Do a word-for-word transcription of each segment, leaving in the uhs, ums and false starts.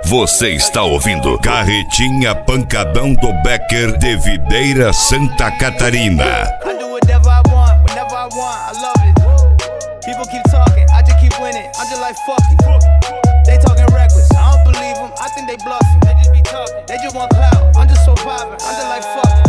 Você está ouvindo Carretinha Pancadão do Becker de Videira, Santa Catarina. I do whatever I want, whenever I want, I love it. People keep talking, I just keep winning, I'm just like fuck it. They talking reckless, I don't believe them, I think they bluffing. They just be talking, they just want clout, I'm just so poppin', I'm just like fuck it,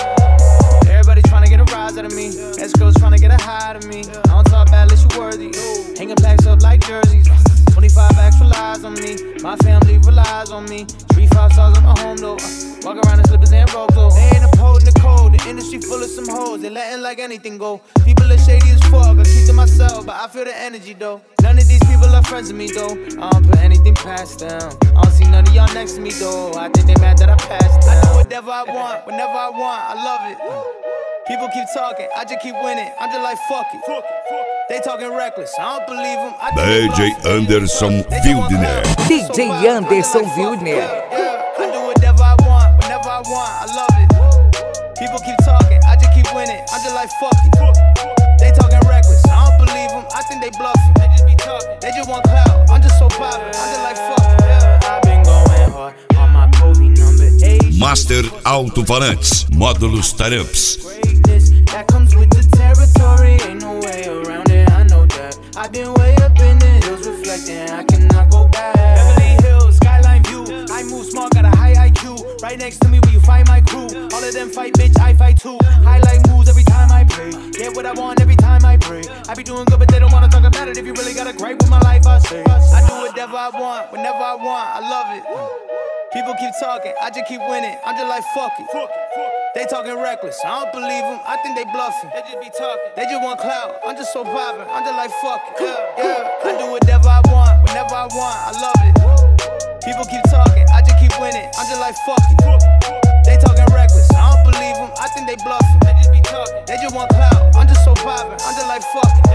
yeah. Everybody tryna get a rise out of me, ex-girls tryna get a high out of me. I don't talk bad unless you worthy, hanging plaques up like jerseys. twenty-five backs relies on me, my family relies on me. Three, five stars on my home though. Walk around in slippers and robes though. They ain't upholding the code, the industry full of some hoes. They letting like anything go. People are shady as fuck, I keep to myself, but I feel the energy though. None of these people are friends with me though. I don't put anything past them. I don't see none of y'all next to me though. I think they mad that I passed them. I do whatever I want, whenever I want, I love it. People keep talking, I just keep winning, I'm just like fuck it. They talking reckless, I don't believe them. I D J Anderson Wildner. D J Anderson Wildner. I do whatever I want, whenever I want, I love it. People keep talking, I just keep winning, I'm just like fuck it. They talking reckless, I don't believe them, I think they bluffing. They just be talking, they just want clout, I'm just so poppin', I'm just like fuck it. Yeah. I've been going hard on my Kobe number eight. Master Alto-Falantes, Módulos Taramps. That comes with the territory, ain't no way around it, I know that. I've been way up in the hills reflecting, I cannot go back. Beverly Hills, skyline view, I move smart, got a high I Q. Right next to me where you find my crew. All of them fight, bitch, I fight too. Highlight moves every time I play. Get what I want every time I pray. I be doing good, but they don't wanna talk about it. If you really got a gripe with my life, I say I do whatever I want, whenever I want, I love it. People keep talking, I just keep winning, I'm just like fuck it. They talking reckless, I don't believe them, I think they bluffing. They just be talking, they just want clout, I'm just so poppin', I'm just like fuck it. Yeah, yeah. I do whatever I want, whenever I want, I love it. People keep talking, I just keep winning, I'm just like fuck it. They talking reckless, I don't believe them, I think they bluffing. They just be talking, they just want clout, I'm just so poppin', I'm just like fuck it.